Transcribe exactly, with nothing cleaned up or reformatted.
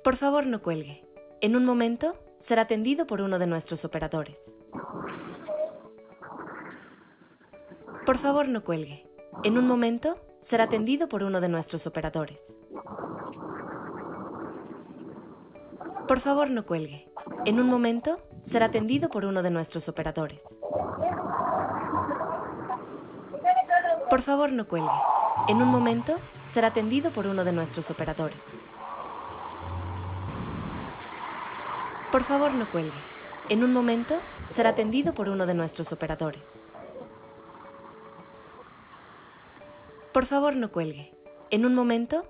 Por favor, no cuelgue. En un momento, será atendido por uno de nuestros operadores. Por favor, no cuelgue. En un momento, será atendido por uno de nuestros operadores. Por favor, no cuelgue. En un momento, será atendido por uno de nuestros operadores. Por favor, no cuelgue. En un momento, será atendido por uno de nuestros operadores. Por favor, no cuelgue. En un momento, será atendido por uno de nuestros operadores. Por favor, no cuelgue. En un momento,